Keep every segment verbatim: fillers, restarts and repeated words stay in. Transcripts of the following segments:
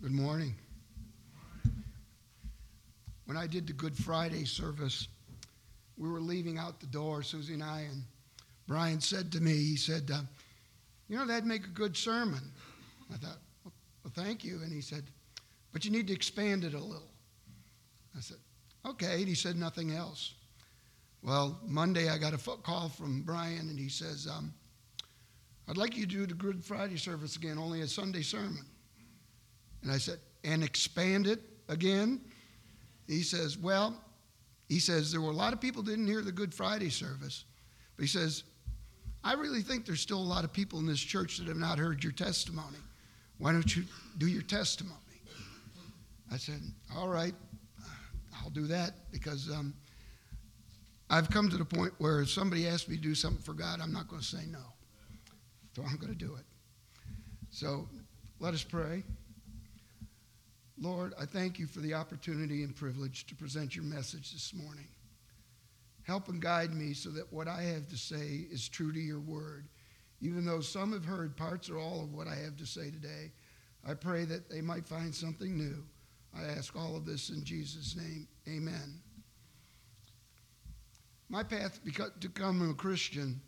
Good morning. When I did the Good Friday service, we were leaving out the door, Susie and I, and Brian said to me, he said, uh, you know, that'd make a good sermon. I thought, well, well, thank you. And he said, but you need to expand it a little. I said, okay. And he said nothing else. Well, Monday I got a phone call from Brian, and he says, um, I'd like you to do the Good Friday service again, only a Sunday sermon. And I said, and expand it again? He says, well, he says, there were a lot of people didn't hear the Good Friday service. But he says, I really think there's still a lot of people in this church that have not heard your testimony. Why don't you do your testimony? I said, all right, I'll do that, because um, I've come to the point where if somebody asks me to do something for God, I'm not going to say no. So I'm going to do it. So let us pray. Lord, I thank you for the opportunity and privilege to present your message this morning. Help and guide me so that what I have to say is true to your word. Even though some have heard parts or all of what I have to say today, I pray that they might find something new. I ask all of this in Jesus' name. Amen. My path to become a Christian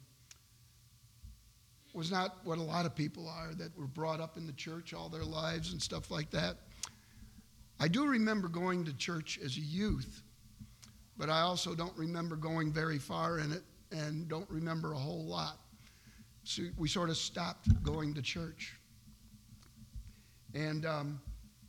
was not what a lot of people are that were brought up in the church all their lives and stuff like that. I do remember going to church as a youth, but I also don't remember going very far in it and don't remember a whole lot. So we sort of stopped going to church. And um,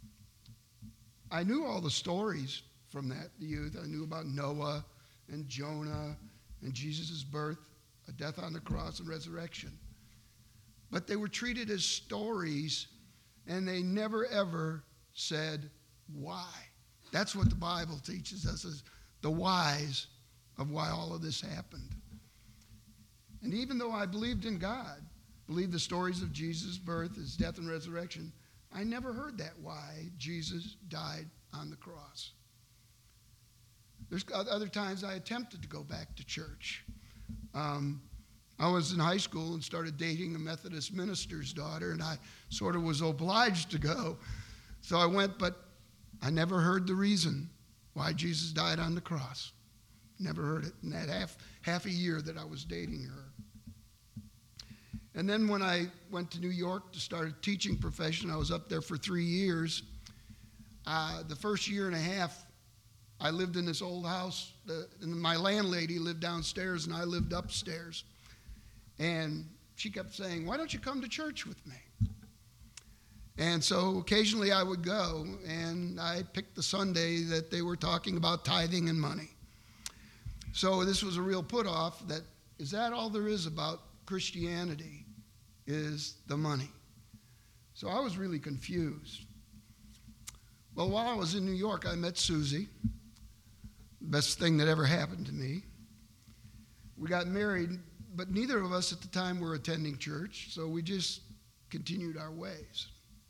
I knew all the stories from that youth. I knew about Noah and Jonah and Jesus' birth, a death on the cross, and resurrection. But they were treated as stories, and they never, ever said why. That's what the Bible teaches us, is the whys of why all of this happened. And even though I believed in God, believed the stories of Jesus' birth, his death and resurrection, I never heard that why Jesus died on the cross. There's other times I attempted to go back to church. Um, I was in high school and started dating a Methodist minister's daughter, and I sort of was obliged to go. So I went, but I never heard the reason why Jesus died on the cross. Never heard it in that half, half a year that I was dating her. And then when I went to New York to start a teaching profession, I was up there for three years. Uh, the first year and a half, I lived in this old house, uh, and my landlady lived downstairs, and I lived upstairs. And she kept saying, why don't you come to church with me? And so occasionally I would go, and I picked the Sunday that they were talking about tithing and money. So this was a real put-off that, is that all there is about Christianity, is the money? So I was really confused. Well, while I was in New York, I met Susie, best thing that ever happened to me. We got married, but neither of us at the time were attending church, so we just continued our ways.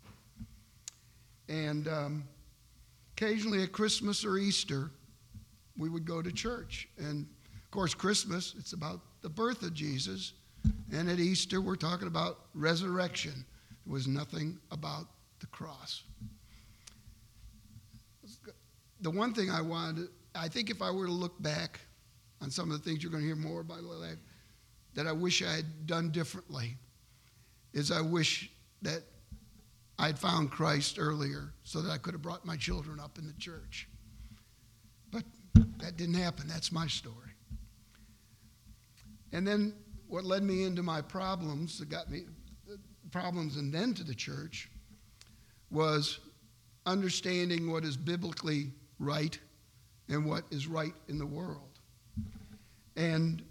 And um, occasionally at Christmas or Easter, we would go to church. And, of course, Christmas, it's about the birth of Jesus. And at Easter, we're talking about resurrection. There was nothing about the cross. The one thing I wanted, I think if I were to look back on some of the things you're going to hear more about life, that I wish I had done differently, is I wish that I'd found Christ earlier so that I could have brought my children up in the church. But that didn't happen. That's my story. And then what led me into my problems, that got me problems and then to the church, was understanding what is biblically right and what is right in the world. And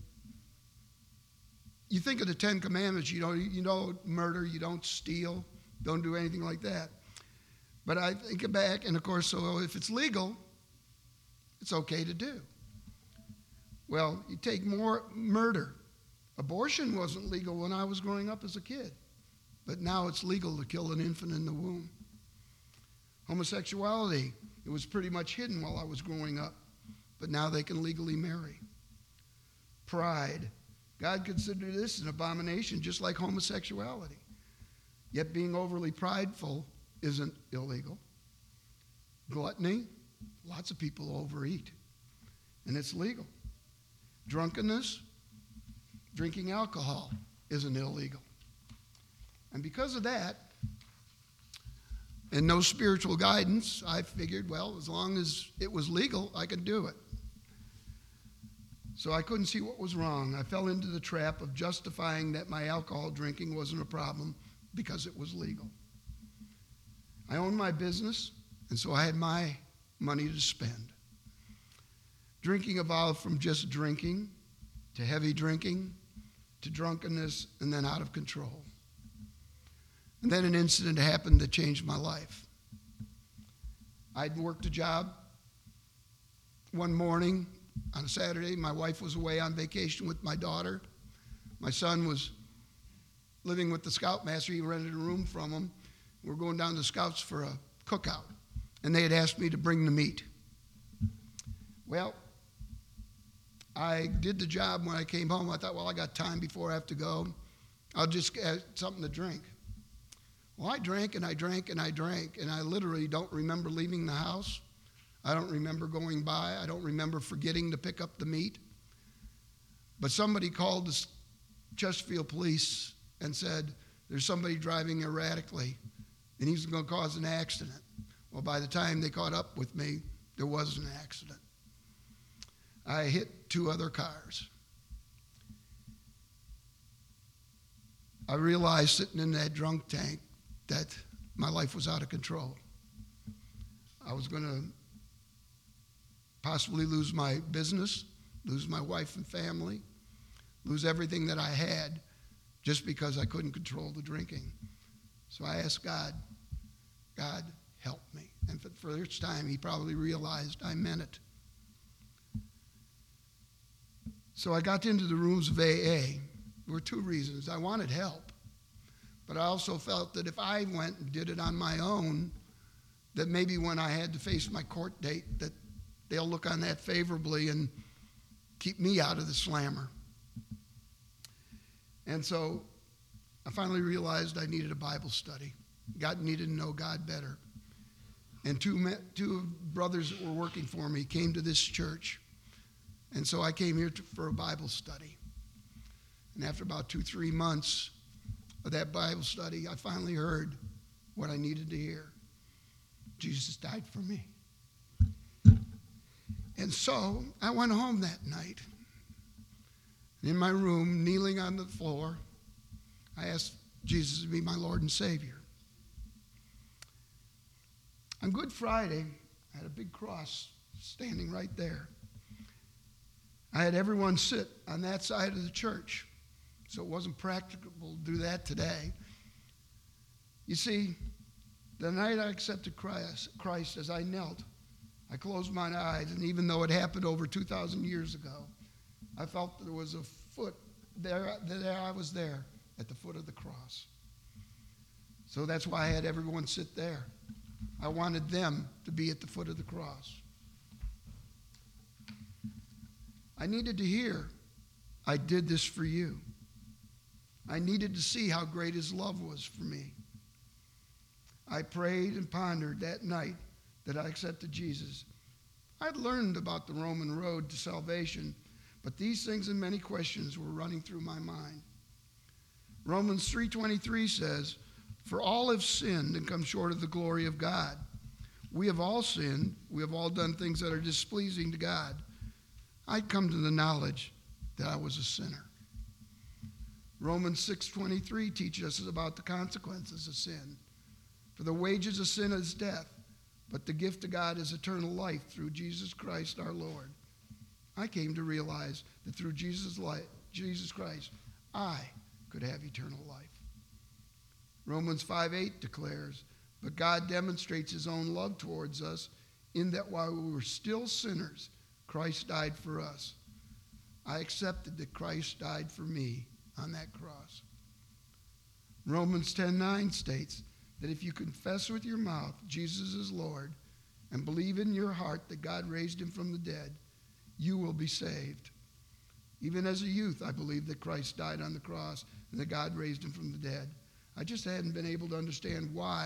you think of the Ten Commandments, you know, you don't murder, you don't steal, don't do anything like that. But I think back, and of course, so if it's legal, it's okay to do. Well, you take more murder. Abortion wasn't legal when I was growing up as a kid, but now it's legal to kill an infant in the womb. Homosexuality, it was pretty much hidden while I was growing up, but now they can legally marry. Pride. God considered this an abomination, just like homosexuality. Yet being overly prideful isn't illegal. Gluttony, lots of people overeat, and it's legal. Drunkenness, drinking alcohol, isn't illegal. And because of that, and no spiritual guidance, I figured, well, as long as it was legal, I could do it. So I couldn't see what was wrong. I fell into the trap of justifying that my alcohol drinking wasn't a problem because it was legal. I owned my business, and so I had my money to spend. Drinking evolved from just drinking to heavy drinking to drunkenness and then out of control. And then an incident happened that changed my life. I'd worked a job one morning on a Saturday. My wife was away on vacation with my daughter. My son was living with the scoutmaster. He rented a room from him. We were going down to Scouts for a cookout, and they had asked me to bring the meat. Well, I did the job. When I came home, I thought, well, I got time before I have to go. I'll just get something to drink. Well, I drank and I drank and I drank, and I literally don't remember leaving the house. I don't remember going by. I don't remember forgetting to pick up the meat. But somebody called the Chesterfield police and said, there's somebody driving erratically, and he's going to cause an accident. Well, by the time they caught up with me, there was an accident. I hit two other cars. I realized sitting in that drunk tank that my life was out of control. I was going to possibly lose my business, lose my wife and family, lose everything that I had just because I couldn't control the drinking. So I asked God, God, help me. And for the first time, he probably realized I meant it. So I got into the rooms of A A. There were two reasons. I wanted help, but I also felt that if I went and did it on my own, that maybe when I had to face my court date, that they'll look on that favorably and keep me out of the slammer. And so I finally realized I needed a Bible study. God needed to know God better. And two, two brothers that were working for me came to this church. And so I came here to, for a Bible study. And after about two, three months of that Bible study, I finally heard what I needed to hear. Jesus died for me. And so I went home that night. In my room, kneeling on the floor, I asked Jesus to be my Lord and Savior. On Good Friday, I had a big cross standing right there. I had everyone sit on that side of the church, so it wasn't practicable to do that today. You see, the night I accepted Christ, Christ, as I knelt, I closed my eyes, and even though it happened over two thousand years ago, I felt that there was a foot there, there I was there at the foot of the cross. So that's why I had everyone sit there. I wanted them to be at the foot of the cross. I needed to hear, I did this for you. I needed to see how great his love was for me. I prayed and pondered that night that I accepted Jesus. I'd learned about the Roman road to salvation, but these things and many questions were running through my mind. Romans three twenty-three says, for all have sinned and come short of the glory of God. We have all sinned. We have all done things that are displeasing to God. I'd come to the knowledge that I was a sinner. Romans six twenty-three teaches us about the consequences of sin. For the wages of sin is death, but the gift of God is eternal life through Jesus Christ our Lord. I came to realize that through Jesus, life, Jesus Christ, I could have eternal life. Romans five eight declares, but God demonstrates his own love towards us in that while we were still sinners, Christ died for us. I accepted that Christ died for me on that cross. Romans ten nine states that if you confess with your mouth Jesus is Lord and believe in your heart that God raised him from the dead, you will be saved. Even as a youth, I believed that Christ died on the cross and that God raised him from the dead. I just hadn't been able to understand why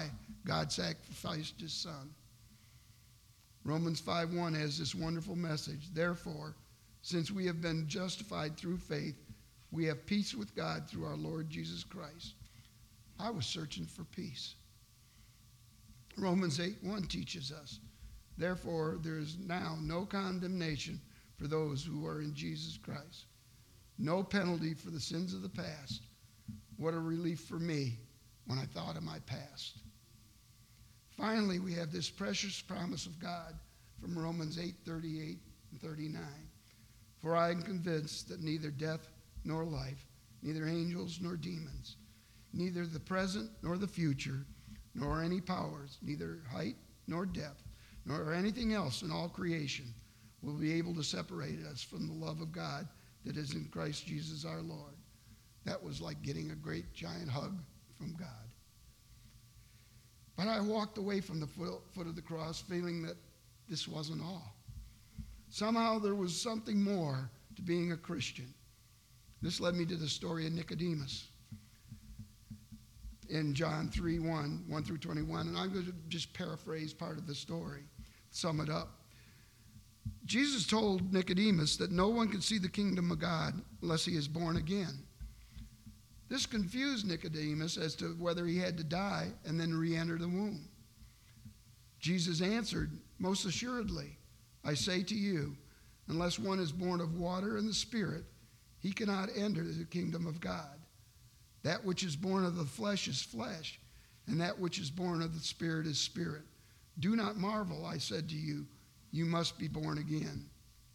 God sacrificed his son. Romans five one has this wonderful message. Therefore, since we have been justified through faith, we have peace with God through our Lord Jesus Christ. I was searching for peace. Romans eight one teaches us, therefore, there is now no condemnation for those who are in Jesus Christ. No penalty for the sins of the past. What a relief for me when I thought of my past. Finally, we have this precious promise of God from Romans eight thirty-eight and thirty-nine. For I am convinced that neither death nor life, neither angels nor demons, neither the present nor the future, nor any powers, neither height nor depth, nor anything else in all creation will be able to separate us from the love of God that is in Christ Jesus our Lord. That was like getting a great giant hug from God. But I walked away from the foot, foot of the cross feeling that this wasn't all. Somehow there was something more to being a Christian. This led me to the story of Nicodemus in John three one, one through twenty-one. And I'm going to just paraphrase part of the story, sum it up. Jesus told Nicodemus that no one can see the kingdom of God unless he is born again. This confused Nicodemus as to whether he had to die and then re-enter the womb. Jesus answered, most assuredly, I say to you, unless one is born of water and the Spirit, he cannot enter the kingdom of God. That which is born of the flesh is flesh, and that which is born of the Spirit is spirit. Do not marvel, I said to you, you must be born again.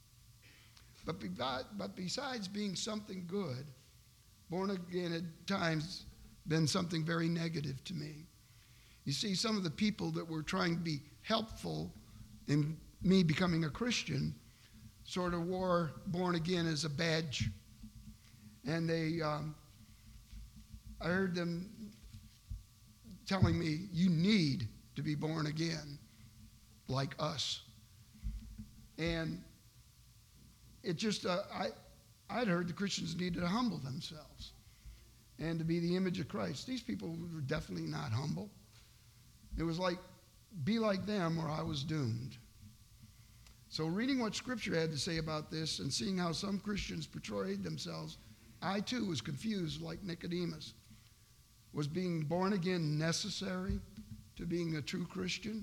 But, be, but besides being something good, born again at times been something very negative to me. You see, some of the people that were trying to be helpful in me becoming a Christian sort of wore born again as a badge. And they, um, I heard them telling me, you need to be born again like us. And it just, uh, I, I'd heard the Christians needed to humble themselves and to be the image of Christ. These people were definitely not humble. It was like, be like them or I was doomed. So reading what Scripture had to say about this and seeing how some Christians portrayed themselves, I too was confused like Nicodemus. Was being born again necessary to being a true Christian?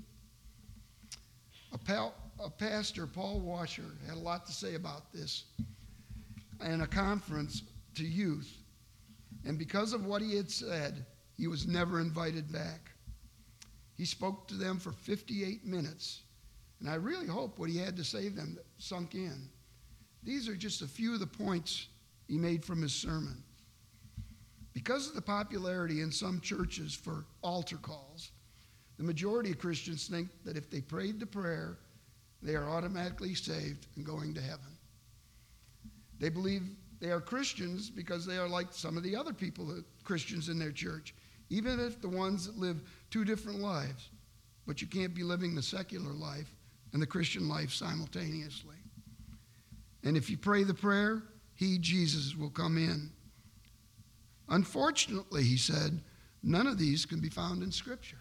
A, pal, a pastor, Paul Washer, had a lot to say about this in a conference to youth. And because of what he had said, he was never invited back. He spoke to them for fifty-eight minutes. And I really hope what he had to say to them sunk in. These are just a few of the points he made from his sermon. Because of the popularity in some churches for altar calls, the majority of Christians think that if they prayed the prayer, they are automatically saved and going to heaven. They believe they are Christians because they are like some of the other people, Christians in their church, even if the ones that live two different lives. But you can't be living the secular life and the Christian life simultaneously. And if you pray the prayer, he, Jesus, will come in. Unfortunately, he said, none of these can be found in Scripture.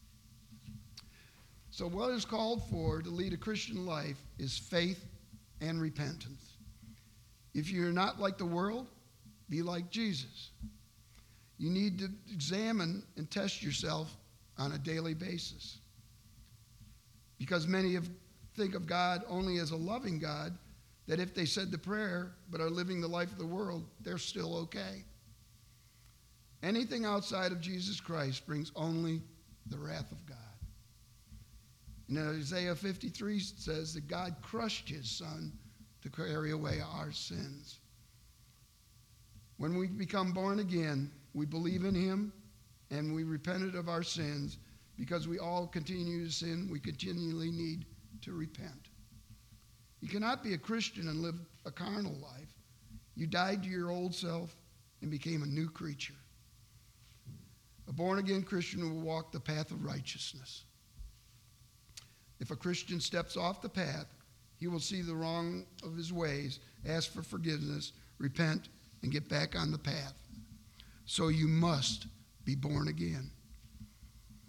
So what is called for to lead a Christian life is faith and repentance. If you're not like the world, be like Jesus. You need to examine and test yourself on a daily basis. Because many have, think of God only as a loving God, that if they said the prayer but are living the life of the world, they're still okay. Anything outside of Jesus Christ brings only the wrath of God. And Isaiah fifty-three says that God crushed his son to carry away our sins. When we become born again, we believe in him and we repented of our sins. Because we all continue to sin, we continually need to repent. You cannot be a Christian and live a carnal life. You died to your old self and became a new creature. A born-again Christian will walk the path of righteousness. If a Christian steps off the path, he will see the wrong of his ways, ask for forgiveness, repent, and get back on the path. So you must be born again.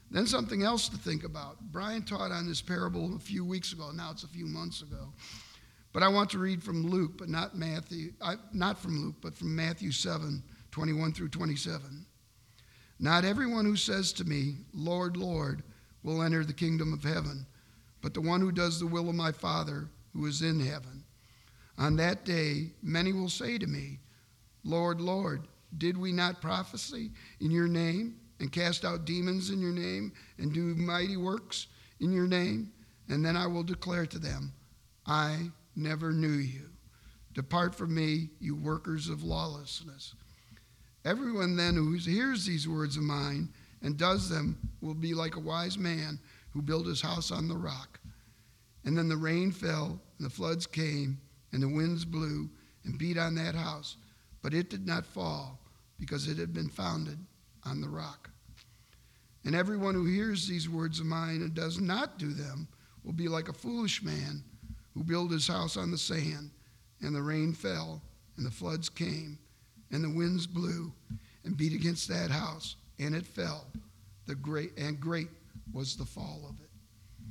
Then something else to think about. Brian taught on this parable a few weeks ago. Now it's a few months ago. But I want to read from Luke, but not Matthew. I, not from Luke, but from Matthew seven, twenty-one through twenty-seven. Not everyone who says to me, Lord, Lord, will enter the kingdom of heaven, but the one who does the will of my Father who is in heaven. On that day, many will say to me, Lord, Lord, did we not prophesy in your name and cast out demons in your name and do mighty works in your name? And then I will declare to them, I never knew you. Depart from me, you workers of lawlessness. Everyone then who hears these words of mine and does them will be like a wise man who built his house on the rock. And then the rain fell, and the floods came, and the winds blew and beat on that house. But it did not fall, because it had been founded on the rock. And everyone who hears these words of mine and does not do them will be like a foolish man who built his house on the sand, and the rain fell, and the floods came, and the winds blew and beat against that house, and it fell. The great and great was the fall of it.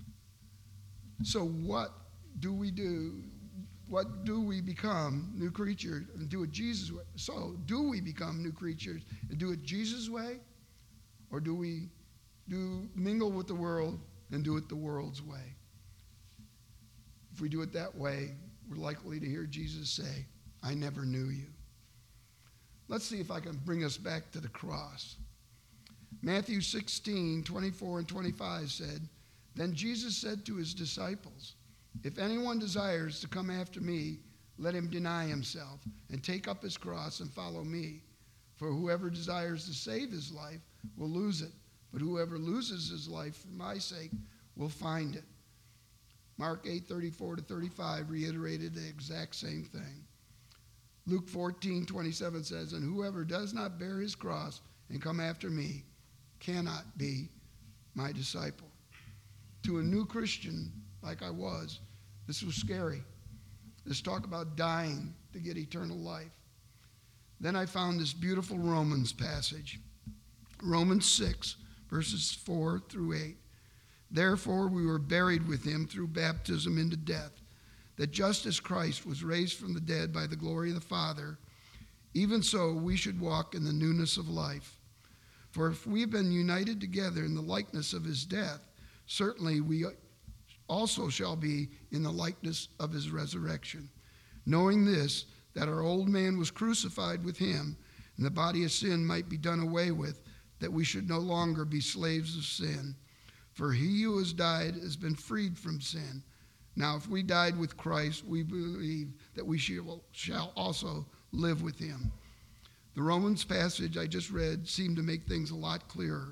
So what do we do? What do we become new creatures and do it Jesus' way? So do we become new creatures and do it Jesus' way, or do we do mingle with the world and do it the world's way? If we do it that way, we're likely to hear Jesus say, I never knew you. Let's see if I can bring us back to the cross. Matthew sixteen, twenty-four and twenty-five said, Then Jesus said to his disciples, If anyone desires to come after me, let him deny himself and take up his cross and follow me. For whoever desires to save his life will lose it, but whoever loses his life for my sake will find it. Mark eight, thirty-four to thirty-five reiterated the exact same thing. Luke fourteen, twenty-seven says, And whoever does not bear his cross and come after me cannot be my disciple. To a new Christian like I was, this was scary. This talk about dying to get eternal life. Then I found this beautiful Romans passage. Romans six, verses four through eight. Therefore we were buried with him through baptism into death, that just as Christ was raised from the dead by the glory of the Father, even so we should walk in the newness of life. For if we've been united together in the likeness of his death, certainly we also shall be in the likeness of his resurrection. Knowing this, that our old man was crucified with him, and the body of sin might be done away with, that we should no longer be slaves of sin. For he who has died has been freed from sin. Now, if we died with Christ, we believe that we shall also live with him. The Romans passage I just read seemed to make things a lot clearer.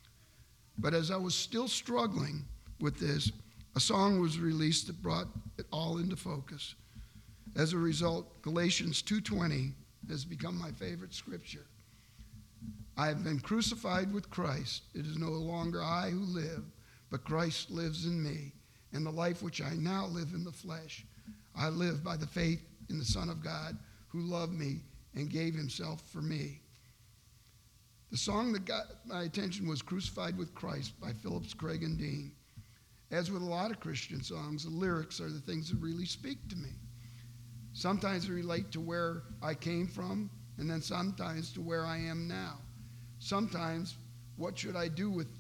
But as I was still struggling with this, a song was released that brought it all into focus. As a result, Galatians two twenty has become my favorite scripture. I have been crucified with Christ. It is no longer I who live, but Christ lives in me. And the life which I now live in the flesh, I live by the faith in the Son of God, who loved me and gave himself for me. The song that got my attention was Crucified with Christ by Phillips, Craig, and Dean. As with a lot of Christian songs, the lyrics are the things that really speak to me. Sometimes they relate to where I came from, and then sometimes to where I am now. Sometimes, what should I do with,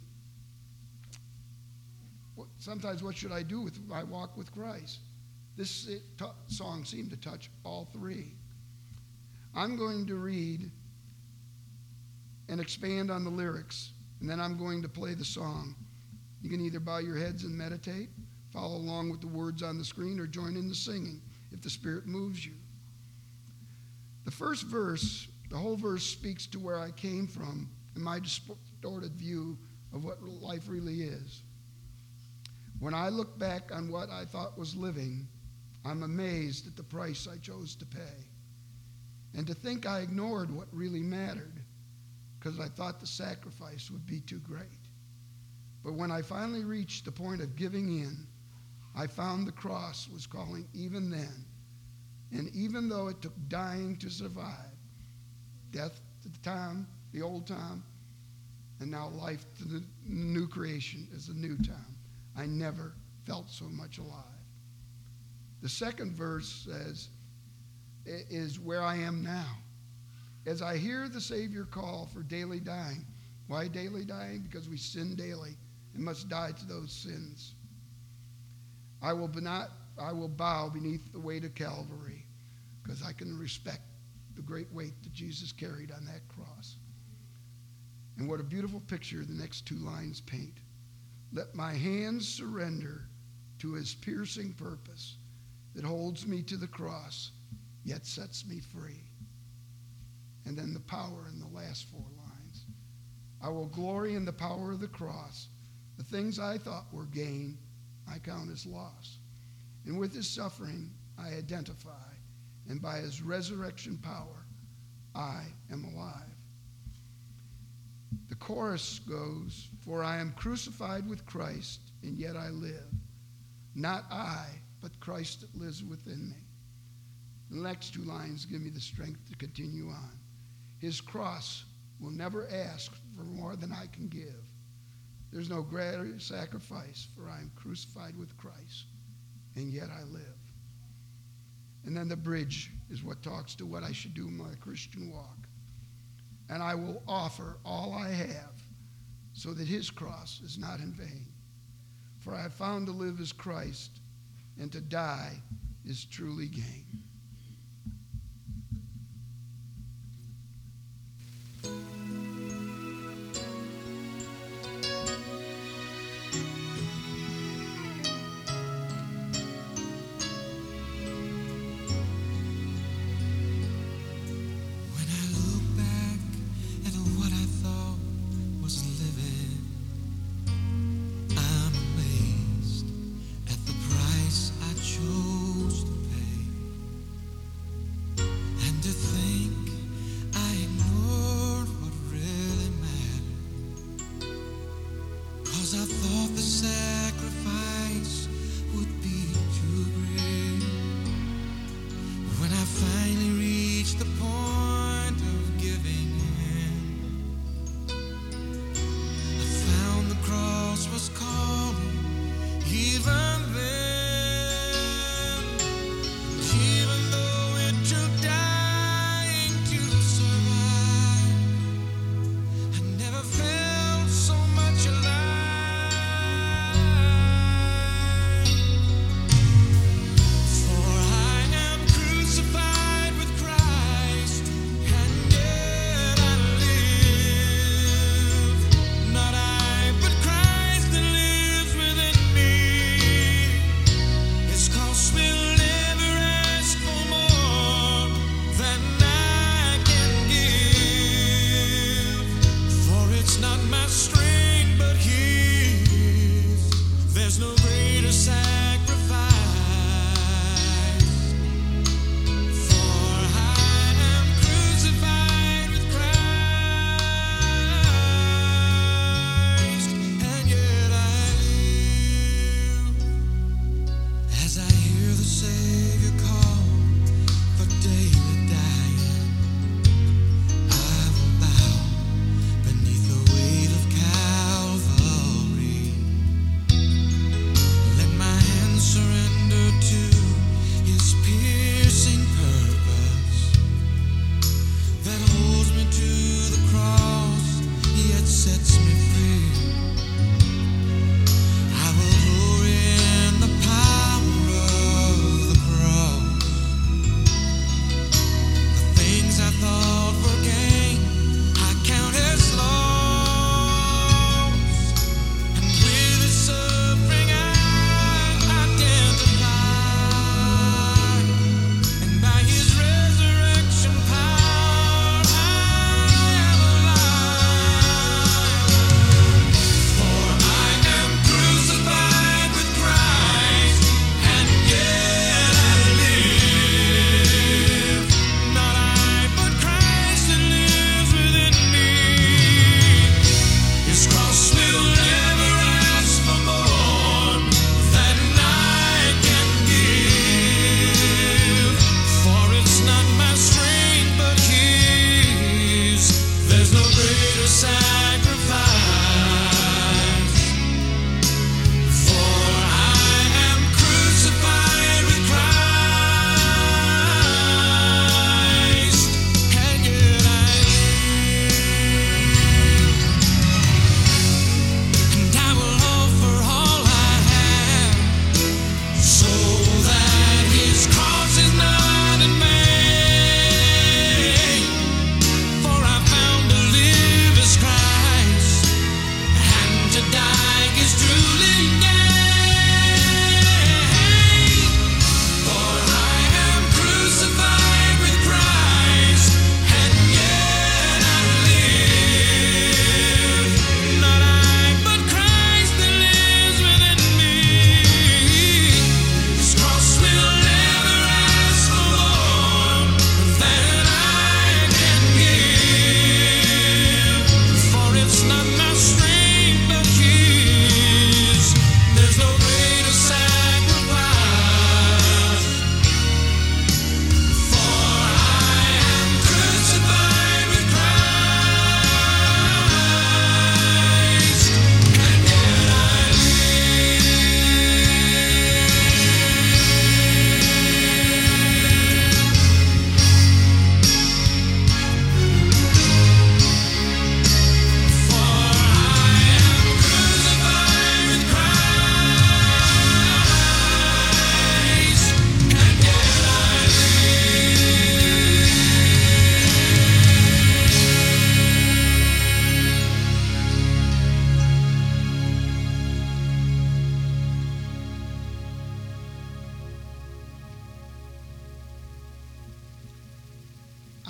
sometimes what should I do with my walk with Christ? This it, t- song seemed to touch all three. I'm going to read and expand on the lyrics, and then I'm going to play the song. You can either bow your heads and meditate, follow along with the words on the screen, or join in the singing if the Spirit moves you. The first verse, the whole verse speaks to where I came from and my distorted view of what life really is. When I look back on what I thought was living, I'm amazed at the price I chose to pay. And to think I ignored what really mattered because I thought the sacrifice would be too great. But when I finally reached the point of giving in, I found the cross was calling even then. And even though it took dying to survive, death to the Tom, the old Tom, and now life to the new creation is a new town. I never felt so much alive. The second verse says, is where I am now. As I hear the Savior call for daily dying. Why daily dying? Because we sin daily and must die to those sins. I will not, I will bow beneath the weight of Calvary because I can respect the great weight that Jesus carried on that cross. And what a beautiful picture the next two lines paint. Let my hands surrender to his piercing purpose that holds me to the cross, yet sets me free. And then the power in the last four lines. I will glory in the power of the cross. The things I thought were gain, I count as loss. And with his suffering, I identify. And by his resurrection power, I am alive. The chorus goes, for I am crucified with Christ, and yet I live. Not I, but Christ that lives within me. The next two lines give me the strength to continue on. His cross will never ask for more than I can give. There's no greater sacrifice, for I am crucified with Christ, and yet I live. And then the bridge is what talks to what I should do in my Christian walk. And I will offer all I have so that his cross is not in vain. For I have found to live as Christ, and to die is truly gain. Never felt so much alive.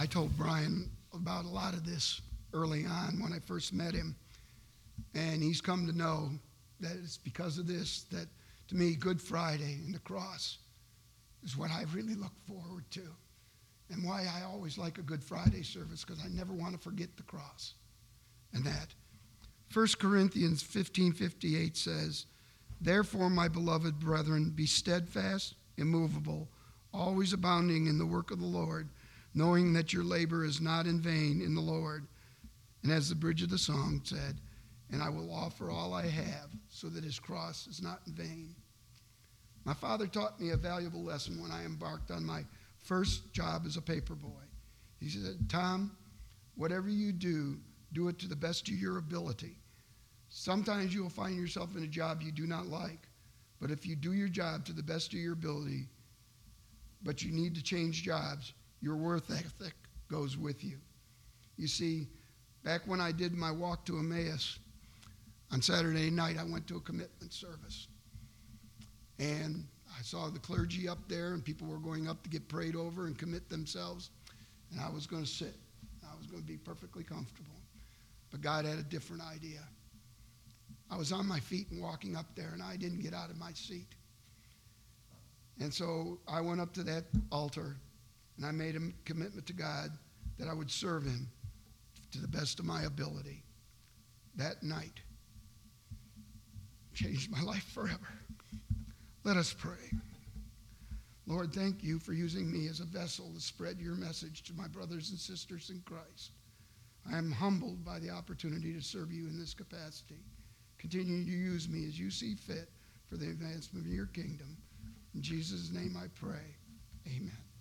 I told Brian about a lot of this early on when I first met him, and he's come to know that it's because of this that, to me, Good Friday and the cross is what I really look forward to, and why I always like a Good Friday service, because I never want to forget the cross and that. First Corinthians fifteen fifty-eight says, "Therefore, my beloved brethren, be steadfast, immovable, always abounding in the work of the Lord, knowing that your labor is not in vain in the Lord." And as the bridge of the song said, "And I will offer all I have, so that his cross is not in vain." My father taught me a valuable lesson when I embarked on my first job as a paper boy. He said, "Tom, whatever you do, do it to the best of your ability. Sometimes you will find yourself in a job you do not like, but if you do your job to the best of your ability, but you need to change jobs, your work ethic goes with you." You see, back when I did my walk to Emmaus, on Saturday night, I went to a commitment service. And I saw the clergy up there, and people were going up to get prayed over and commit themselves. And I was going to sit. I was going to be perfectly comfortable. But God had a different idea. I was on my feet and walking up there, and I didn't get out of my seat. And so I went up to that altar, and I made a commitment to God that I would serve him to the best of my ability. That night changed my life forever. Let us pray. Lord, thank you for using me as a vessel to spread your message to my brothers and sisters in Christ. I am humbled by the opportunity to serve you in this capacity. Continue to use me as you see fit for the advancement of your kingdom. In Jesus' name I pray. Amen.